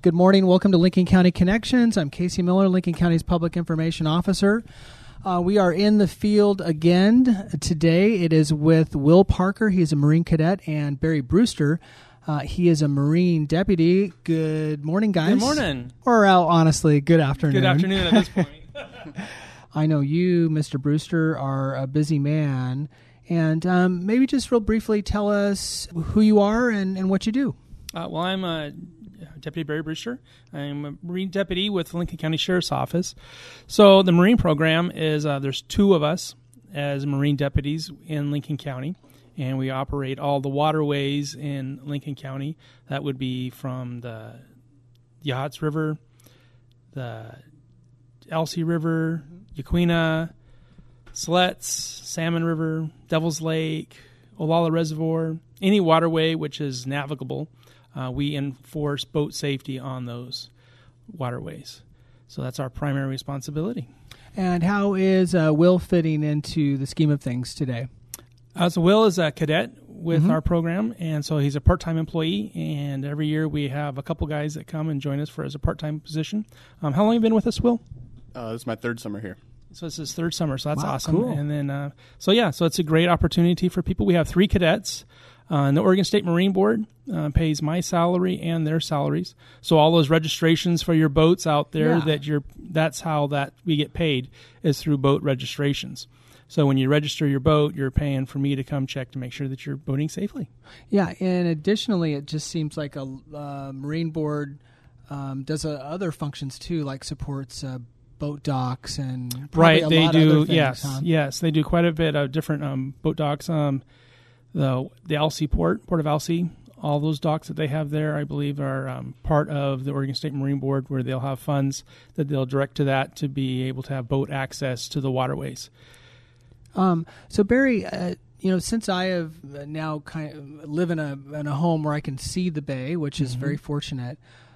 Good morning. Welcome to Lincoln County Connections. I'm Casey Miller, Lincoln County's Public Information Officer. We are in the field again today. It is with Will Parker. He's a Marine cadet, and Barry Brewster. He is a Marine deputy. Good morning, guys. Good morning. Or honestly, good afternoon. Good afternoon at this point. I know you, Mr. Brewster, are a busy man. And maybe just real briefly tell us who you are and what you do. Well, I'm Deputy Barry Brewster. I'm a Marine deputy with Lincoln County Sheriff's Office. So the Marine program is there's two of us as Marine deputies in Lincoln County, and we operate all the waterways in Lincoln County. That would be from the Yachts River, the Elsie River, Yaquina, Siletz, Salmon River, Devil's Lake, Olalla Reservoir, any waterway which is navigable. We enforce boat safety on those waterways. So that's our primary responsibility. And how is Will fitting into the scheme of things today? So Will is a cadet with our program, and so he's a part-time employee, and every year we have a couple guys that come and join us as a part-time position. How long have you been with us, Will? This is my third summer here. So it's his third summer, so that's wow, awesome. Cool. And then, so it's a great opportunity for people. We have 3 cadets. And the Oregon State Marine Board pays my salary and their salaries. So all those registrations for your boats out there, that's how that we get paid, is through boat registrations. So when you register your boat, you're paying for me to come check to make sure that you're boating safely. Yeah, and additionally, it just seems like a Marine Board does other functions too, like supports boat docks and right. They do. Other things, yes, they do quite a bit of different boat docks. The Elsie Port of Elsie, all those docks that they have there, I believe, are part of the Oregon State Marine Board, where they'll have funds that they'll direct to that to be able to have boat access to the waterways. So Barry, since I have now kind of live in a home where I can see the bay, which is very fortunate,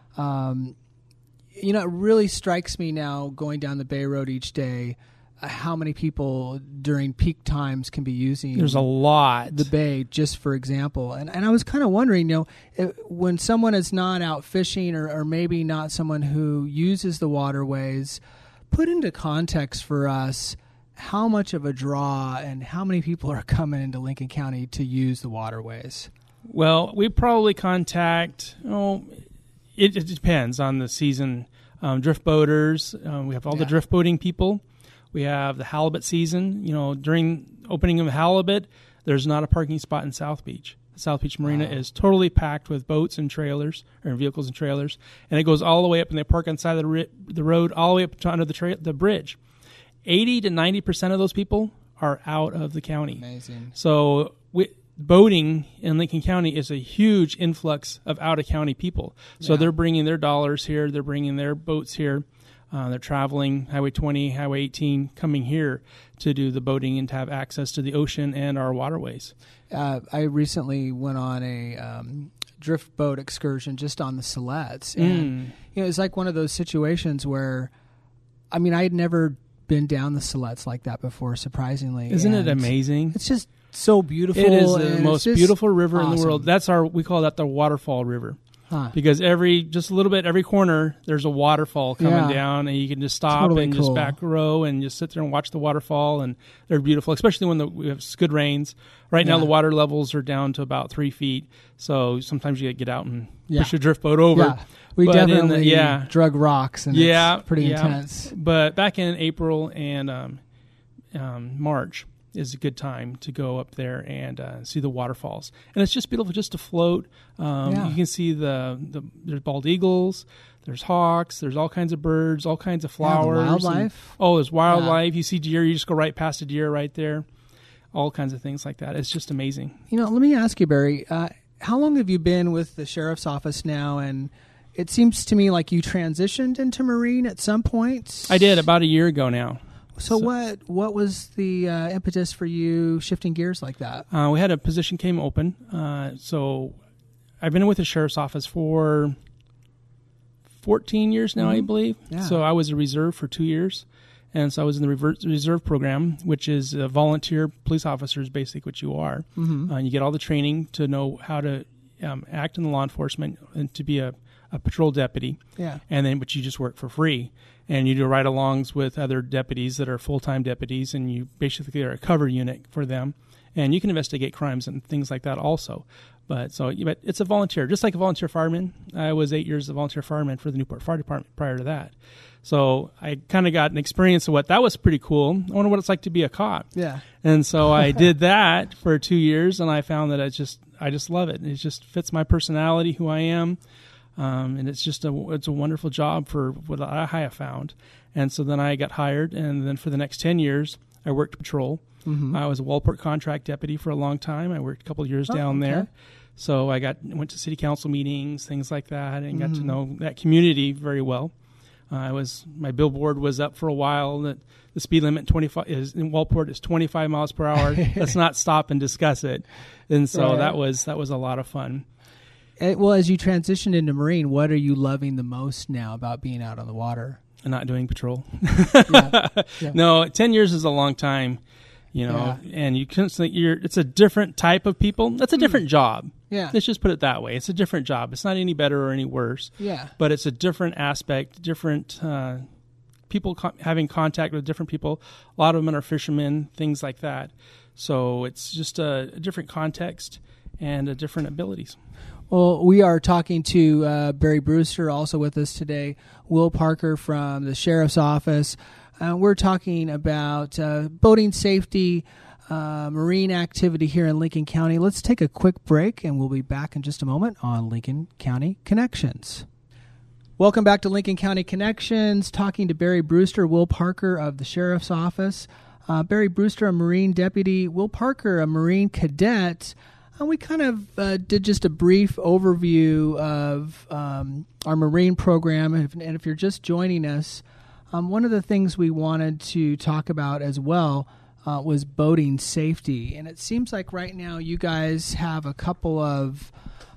it really strikes me now going down the Bay Road each day how many people during peak times can be using there's a lot the bay, just for example. And I was kind of wondering, when someone is not out fishing or maybe not someone who uses the waterways, put into context for us how much of a draw and how many people are coming into Lincoln County to use the waterways. Well, we probably contact, it depends on the season. Drift boaters, we have all the drift boating people. We have the halibut season. During opening of halibut, there's not a parking spot in South Beach. The South Beach Marina is totally packed with boats and trailers, or vehicles and trailers, and it goes all the way up, and they park on the side of the road all the way up to under the bridge. 80 to 90% of those people are out of the county. Amazing. So boating in Lincoln County is a huge influx of out-of-county people. So they're bringing their dollars here. They're bringing their boats here. They're traveling Highway 20, Highway 18, coming here to do the boating and to have access to the ocean and our waterways. I recently went on a drift boat excursion just on the Siletz. And, it's like one of those situations where, I had never been down the Siletz like that before, surprisingly. Isn't it amazing? It's just so beautiful. It is the most beautiful river in the world. We call that the waterfall river. Because just a little bit, every corner, there's a waterfall coming down, and you can just stop just back row and just sit there and watch the waterfall, and they're beautiful, especially when we have good rains. Right now, the water levels are down to about 3 feet, so sometimes you get out and push your drift boat over. Yeah. We definitely drug rocks, and it's pretty intense. But back in April and March is a good time to go up there and see the waterfalls, and it's just beautiful just to float. You can see there's bald eagles, there's hawks, there's all kinds of birds, all kinds of flowers, wildlife. There's wildlife. You see deer, you just go right past a deer right there. All kinds of things like that. It's just amazing. Let me ask you, Barry, how long have you been with the sheriff's office now? And it seems to me like you transitioned into Marine at some point. I did about a year ago now. So what was the impetus for you shifting gears like that? We had a position came open. So I've been with the sheriff's office for 14 years now, I believe. Yeah. So I was a reserve for 2 years. And so I was in the reserve program, which is volunteer police officers, basically what you are. Mm-hmm. You get all the training to know how to act in the law enforcement and to be a a patrol deputy. Yeah. But you just work for free. And you do ride-alongs with other deputies that are full-time deputies, and you basically are a cover unit for them. And you can investigate crimes and things like that also. But it's a volunteer, just like a volunteer fireman. I was 8 years a volunteer fireman for the Newport Fire Department prior to that. So I kind of got an experience of what that was pretty cool. I wonder what it's like to be a cop. Yeah. And so I did that for 2 years, and I found that I just love it. It just fits my personality, who I am. And it's just it's a wonderful job for what I have found. And so then I got hired, and then for the next 10 years, I worked patrol. Mm-hmm. I was a Walport contract deputy for a long time. I worked a couple of years down there. So I went to city council meetings, things like that, and got to know that community very well. My billboard was up for a while that the speed limit in Walport is 25 miles per hour. Let's not stop and discuss it. And so that was a lot of fun. Well, as you transitioned into Marine, what are you loving the most now about being out on the water? And not doing patrol. Yeah. No, 10 years is a long time, and you constantly it's a different type of people. That's a different job. Yeah. Let's just put it that way. It's a different job. It's not any better or any worse. Yeah. But it's a different aspect, different people having contact with different people. A lot of them are fishermen, things like that. So it's just a different context and different abilities. Well, we are talking to Barry Brewster, also with us today, Will Parker from the Sheriff's Office. We're talking about boating safety, marine activity here in Lincoln County. Let's take a quick break, and we'll be back in just a moment on Lincoln County Connections. Welcome back to Lincoln County Connections, talking to Barry Brewster, Will Parker of the Sheriff's Office. Barry Brewster, a Marine deputy, Will Parker, a Marine cadet. We kind of did just a brief overview of our Marine program. And if you're just joining us, one of the things we wanted to talk about as well was boating safety. And it seems like right now you guys have a couple of,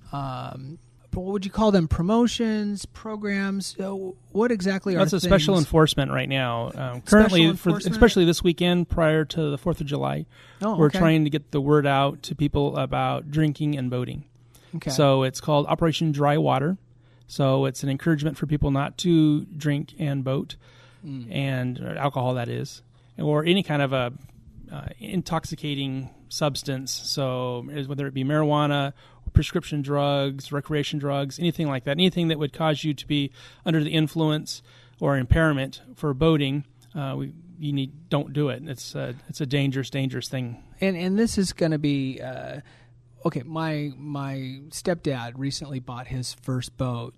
what would you call them, promotions, programs? What exactly are That's a special enforcement right now. Currently, especially this weekend prior to the 4th of July, we're trying to get the word out to people about drinking and boating. Okay. So it's called Operation Dry Water. So it's an encouragement for people not to drink and boat, and alcohol, that is, or any kind of a intoxicating substance. So whether it be marijuana, prescription drugs, recreation drugs, anything like that, anything that would cause you to be under the influence or impairment for boating, don't do it. It's a dangerous thing. And this is going to be okay. My stepdad recently bought his first boat,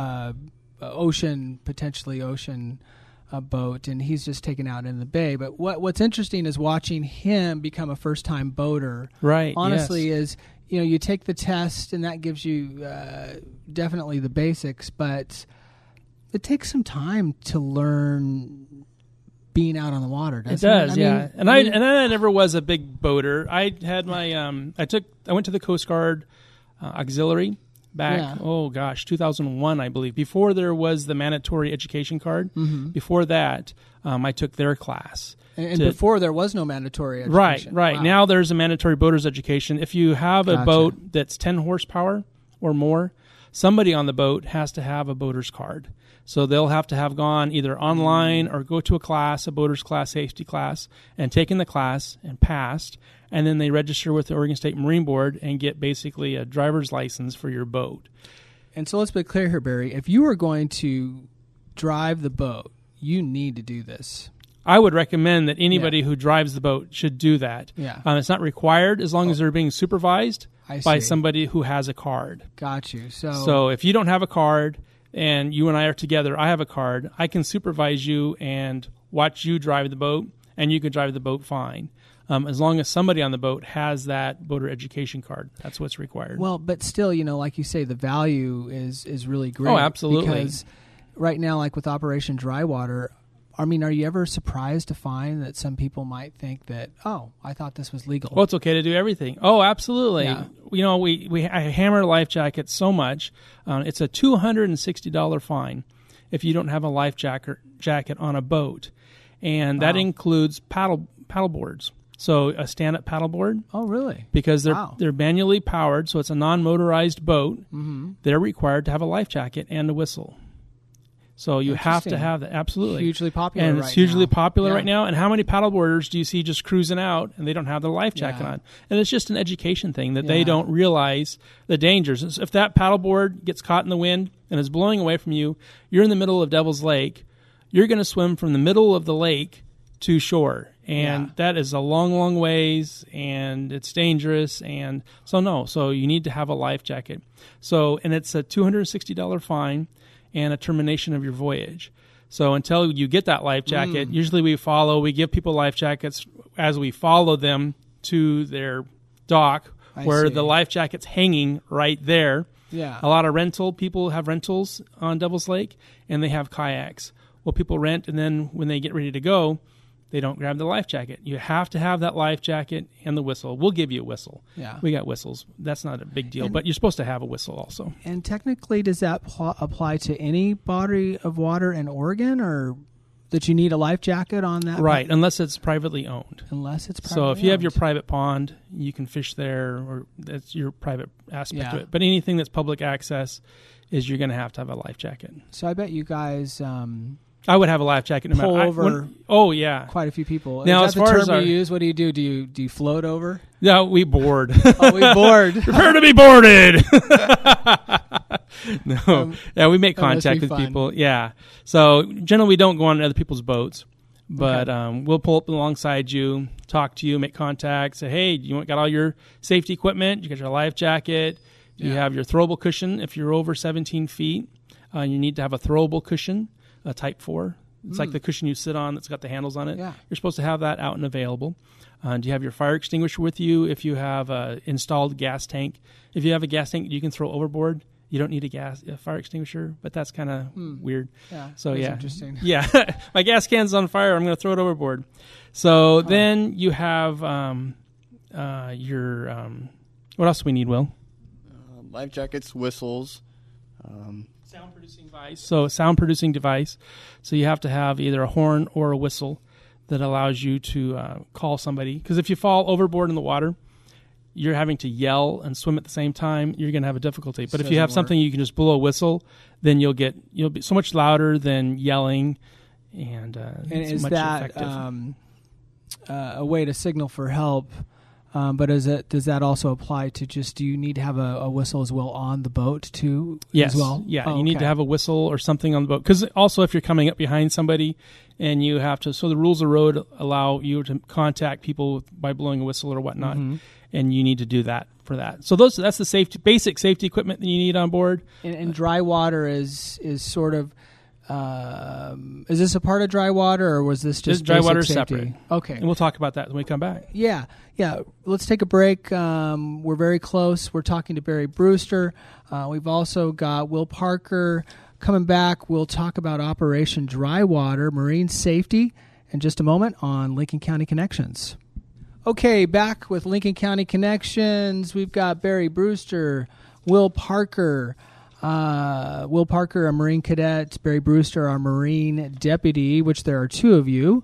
ocean boat, and he's just taken out in the bay. But what's interesting is watching him become a first-time boater. Right. Honestly, yes. is you take the test, and that gives you definitely the basics, but it takes some time to learn being out on the water, doesn't it? It does, yeah. I never was a big boater. I had my I went to the Coast Guard auxiliary back, 2001, I believe, before there was the mandatory education card. Mm-hmm. Before that, I took their class. And before there was no mandatory education. Right. Wow. Now there's a mandatory boater's education. If you have a boat that's 10 horsepower or more, somebody on the boat has to have a boater's card. So they'll have to have gone either online or go to a class, a boater's class, safety class, and taken the class and passed. And then they register with the Oregon State Marine Board and get basically a driver's license for your boat. And so let's be clear here, Barry. If you are going to drive the boat, you need to do this. I would recommend that anybody who drives the boat should do that. Yeah. It's not required as long as they're being supervised by somebody who has a card. Got you. So if you don't have a card and you and I are together, I have a card, I can supervise you and watch you drive the boat, and you can drive the boat fine. As long as somebody on the boat has that boater education card. That's what's required. Well, but still, like you say, the value is really great. Oh, absolutely. Because right now, like with Operation Dry Water, I mean, are you ever surprised to find that some people might think that, I thought this was legal? Well, it's okay to do everything. Oh, absolutely. Yeah. I hammer life jackets so much. It's a $260 fine if you don't have a life jacket on a boat. And that includes paddle boards. So a stand-up paddleboard. Oh, really? Because Wow. they're manually powered, so it's a non-motorized boat. Mm-hmm. They're required to have a life jacket and a whistle. So you have to Interesting. have that. Absolutely. Hugely popular And right it's hugely now. popular Yeah. right now. And how many paddleboarders do you see just cruising out and they don't have their life jacket Yeah. on? And it's just an education thing that they Yeah. don't realize the dangers. If that paddleboard gets caught in the wind and is blowing away from you, you're in the middle of Devil's Lake. You're going to swim from the middle of the lake to shore. And Yeah. that is a long, long ways, and it's dangerous. And so you need to have a life jacket. So, and it's a $260 fine and a termination of your voyage. So until you get that life jacket, usually we give people life jackets as we follow them to their dock I where see. the life jacket's hanging right there. Yeah. A lot of people have rentals on Devil's Lake, and they have kayaks. Well, people rent, and then when they get ready to go, they don't grab the life jacket. You have to have that life jacket and the whistle. We'll give you a whistle. Yeah. We got whistles. That's not a big deal, but you're supposed to have a whistle also. And technically, does that apply to any body of water in Oregon, or that you need a life jacket on that? Right, unless it's privately owned. Unless it's So if you have your owned. private pond, you can fish there, or that's your private aspect Yeah. of it. But anything that's public access is you're going to have a life jacket. So I bet you guys, I would have a life jacket no matter. Pull over. Oh yeah. quite a few people. Now, Is as that the far term as our- you use? What do you do? Do you float over? No, we board. Oh, we board. Prepare to be boarded. No, yeah, we make That must contact be with fun. people. Yeah, so generally we don't go on other people's boats, but Okay. we'll pull up alongside you, talk to you, make contact. Say, hey, you got all your safety equipment? You got your life jacket? Do you Yeah. have your throwable cushion? If you're over 17 feet, you need to have a throwable cushion, a Type 4. It's like the cushion you sit on that's got the handles on it. Yeah. You're supposed to have that out and available. Do you have your fire extinguisher with you? If you have a installed gas tank, if you have a gas tank you can throw overboard, you don't need a fire extinguisher, but that's kind of weird. Yeah. So that's yeah, interesting. yeah. My gas can's on fire. I'm going to throw it overboard. So then you have your what else do we need, Will? Life jackets, whistles. Sound producing device. So sound producing device. So you have to have either a horn or a whistle that allows you to call somebody. Because if you fall overboard in the water, you're having to yell and swim at the same time. You're going to have a difficulty. But if you have Doesn't something you can just blow a whistle, then you'll be so much louder than yelling, and And it's is much that effective. a way to signal for help? But does that also apply to do you need to have a whistle as well on the boat too? Yes. As well? Yeah, Oh, you need okay. to have a whistle or something on the boat. Because also if you're coming up behind somebody and you have to, so the rules of the road allow you to contact people by blowing a whistle or whatnot, and you need to do that for that. So that's the basic safety equipment that you need on board. And dry water is sort of. Is this a part of dry water, or was this just Dry basic water is safety? separate. Okay. And we'll talk about that when we come back. Yeah. Let's take a break. We're very close. We're talking to Barry Brewster. We've also got Will Parker coming back. We'll talk about Operation Dry Water, marine safety, in just a moment on Lincoln County Connections. Okay, back with Lincoln County Connections. We've got Barry Brewster, Will Parker. Will Parker, a Marine cadet, Barry Brewster, our Marine deputy, which there are two of you.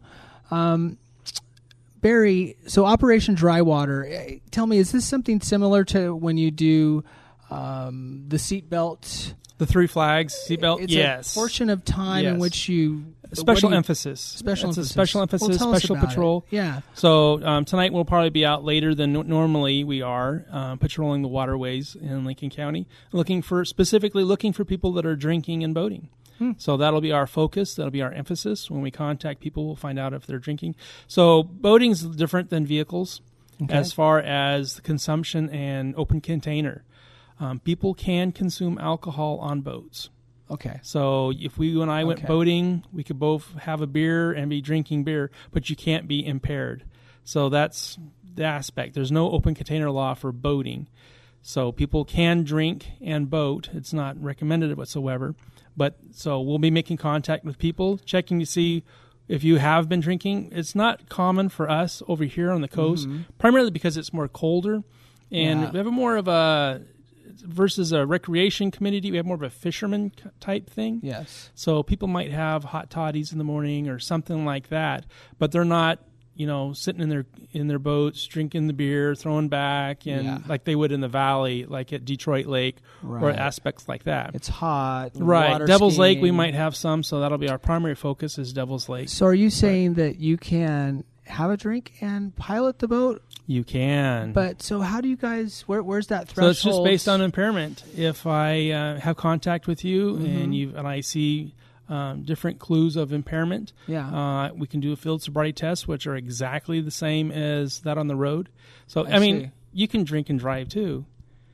Barry, so Operation Dry Water, tell me, is this something similar to when you do the seatbelt? The 3 flags, seatbelt, It's yes. a portion of time in Yes. which you... Special what do you- emphasis. Special It's emphasis. a special emphasis, Well, tell us special about patrol. it. Yeah. So tonight we'll probably be out later than normally we are, patrolling the waterways in Lincoln County, specifically looking for people that are drinking and boating. So that'll be our focus. That'll be our emphasis. When we contact people, we'll find out if they're drinking. So boating's different than vehicles as far as the consumption and open container. People can consume alcohol on boats. Okay. So if you and I went Okay. boating, we could both have a beer and be drinking beer, but you can't be impaired. So that's the aspect. There's no open container law for boating. So people can drink and boat. It's not recommended whatsoever. But so we'll be making contact with people, checking to see if you have been drinking. It's not common for us over here on the coast, primarily because it's more colder. And Yeah. we have a more of a, versus a recreation community, we have more of a fisherman type thing. Yes. So people might have hot toddies in the morning or something like that, but they're not sitting in their boats, drinking the beer, throwing back, and like they would in the valley, like at Detroit Lake or aspects like that. It's hot. Right. Water Devil's skiing. Lake, we might have some, so that'll be our primary focus is Devil's Lake. So are you saying that you can have a drink and pilot the boat? You can. But so how do you guys, where's that threshold? So it's just based on impairment. If I have contact with you and I see different clues of impairment, we can do a field sobriety test, which are exactly the same as that on the road. So, I mean, you can drink and drive too.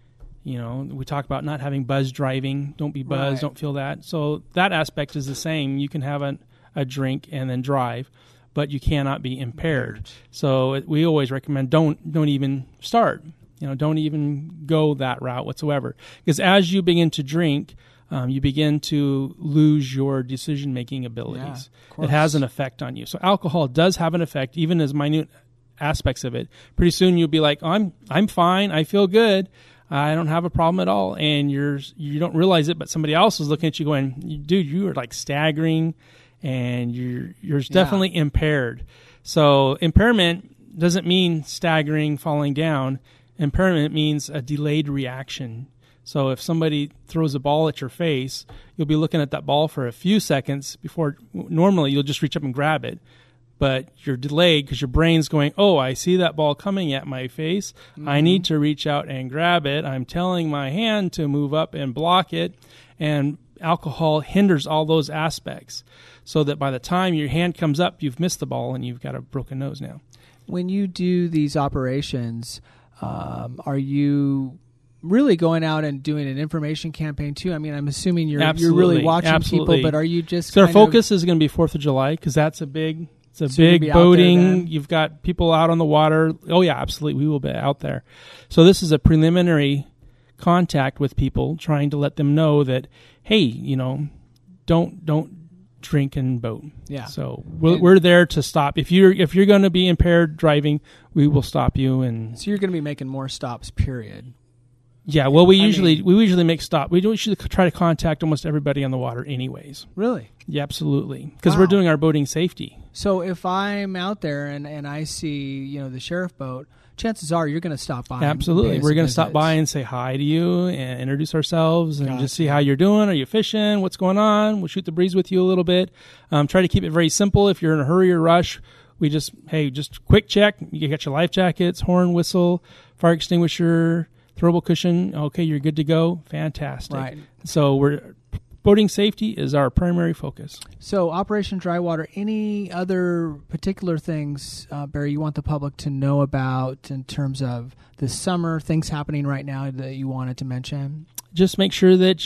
We talk about not having buzz driving. Don't be buzzed. Don't feel that. So that aspect is the same. You can have a drink and then drive, but you cannot be impaired. So we always recommend don't even start. Don't even go that route whatsoever. Because as you begin to drink, you begin to lose your decision-making abilities. It has an effect on you. So alcohol does have an effect, even as minute aspects of it. Pretty soon you'll be like, I'm fine. I feel good. I don't have a problem at all. And you don't realize it, but somebody else is looking at you going, dude, you are like staggering and you're definitely impaired. So impairment doesn't mean staggering, falling down. Impairment means a delayed reaction. So if somebody throws a ball at your face, you'll be looking at that ball for a few seconds before normally you'll just reach up and grab it. But you're delayed because your brain's going, oh, I see that ball coming at my face. I need to reach out and grab it. I'm telling my hand to move up and block it. And alcohol hinders all those aspects so that by the time your hand comes up, you've missed the ball and you've got a broken nose now. When you do these operations, are you really going out and doing an information campaign too? I mean, I'm assuming you're really watching people, but are you just so our focus is going to be 4th of July because that's a big boating. You've got people out on the water. Oh yeah, absolutely. We will be out there. So this is a preliminary contact with people, trying to let them know that, hey, don't drink and boat. Yeah. So we're there to stop. If you're going to be impaired driving, we will stop you. And so you're going to be making more stops. Period. Yeah. Well, we usually make stop. We usually try to contact almost everybody on the water, anyways. Really? Yeah, absolutely. Because we're doing our boating safety. So if I'm out there and I see the sheriff boat, chances are you're going to stop by. Absolutely. We're going to stop by and say hi to you and introduce ourselves and just see how you're doing. Are you fishing? What's going on? We'll shoot the breeze with you a little bit. Try to keep it very simple. If you're in a hurry or rush, we just quick check. You get your life jackets, horn, whistle, fire extinguisher, throwable cushion. Okay, you're good to go. Fantastic. Right. So boating safety is our primary focus. So Operation Dry Water, any other particular things, Barry, you want the public to know about in terms of this summer, things happening right now that you wanted to mention? Just make sure that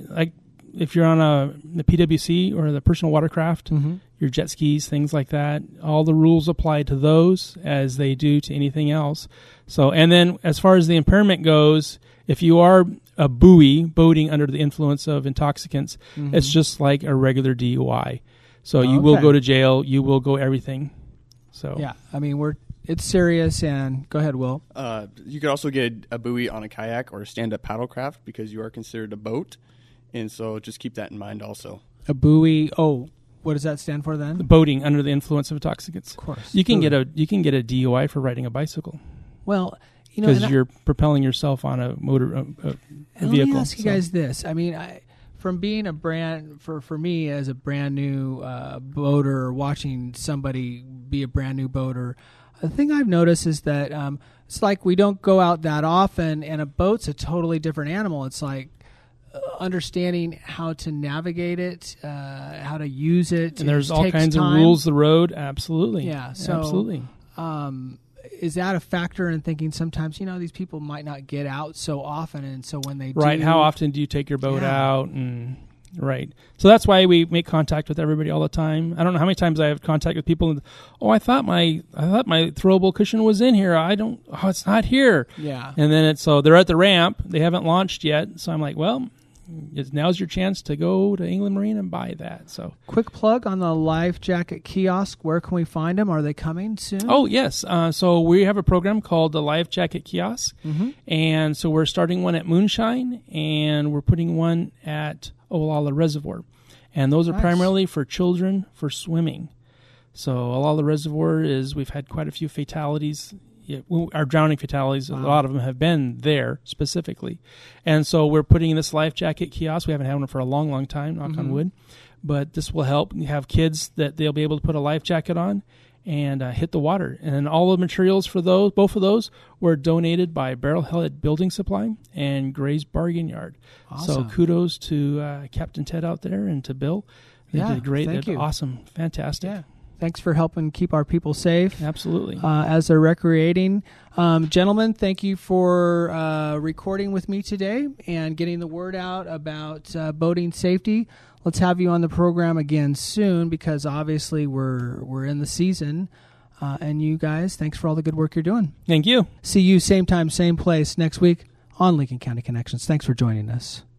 if you're on the PWC or the personal watercraft, your jet skis, things like that, all the rules apply to those as they do to anything else. So, and then as far as the impairment goes, if you are a buoy boating under the influence of intoxicants, it's just like a regular DUI. So you will go to jail. You will go everything. So yeah, I mean it's serious. And go ahead, Will. You could also get a buoy on a kayak or a stand-up paddlecraft because you are considered a boat, and so just keep that in mind also. A buoy. Oh, what does that stand for then? The boating under the influence of intoxicants. Of course, you can get a DUI for riding a bicycle. Well. Because you're propelling yourself on a vehicle. Let me ask you guys this. I mean, from being for me as a brand new boater, watching somebody be a brand new boater, the thing I've noticed is that it's like we don't go out that often, and a boat's a totally different animal. It's like understanding how to navigate it, how to use it. And there's all kinds of rules of the road. Absolutely. Yeah. So, absolutely. Is that a factor in thinking sometimes, these people might not get out so often, and so when they do... Right, how often do you take your boat out? And right. So that's why we make contact with everybody all the time. I don't know how many times I have contact with people, and, I thought my throwable cushion was in here. It's not here. Yeah. And then so they're at the ramp. They haven't launched yet. So I'm like, well, now's your chance to go to England Marine and buy that. So, quick plug on the Life Jacket kiosk. Where can we find them? Are they coming soon? Oh yes. So we have a program called the Life Jacket Kiosk, and so we're starting one at Moonshine, and we're putting one at Olalla Reservoir, and those are primarily for children for swimming. So a lot of the reservoir we've had quite a few fatalities. Our drowning fatalities, wow. A lot of them have been there specifically. And so we're putting in this life jacket kiosk. We haven't had one for a long, long time, knock on wood. But this will help. You have kids that they'll be able to put a life jacket on and hit the water. And all the materials for both of those were donated by Barrelhead Building Supply and Gray's Bargain Yard. Awesome. So kudos to Captain Ted out there and to Bill. They did great. Thank you. Awesome. Fantastic. Yeah. Thanks for helping keep our people safe. Absolutely. As they're recreating. Gentlemen, thank you for recording with me today and getting the word out about boating safety. Let's have you on the program again soon because obviously we're in the season. And you guys, thanks for all the good work you're doing. Thank you. See you same time, same place next week on Lincoln County Connections. Thanks for joining us.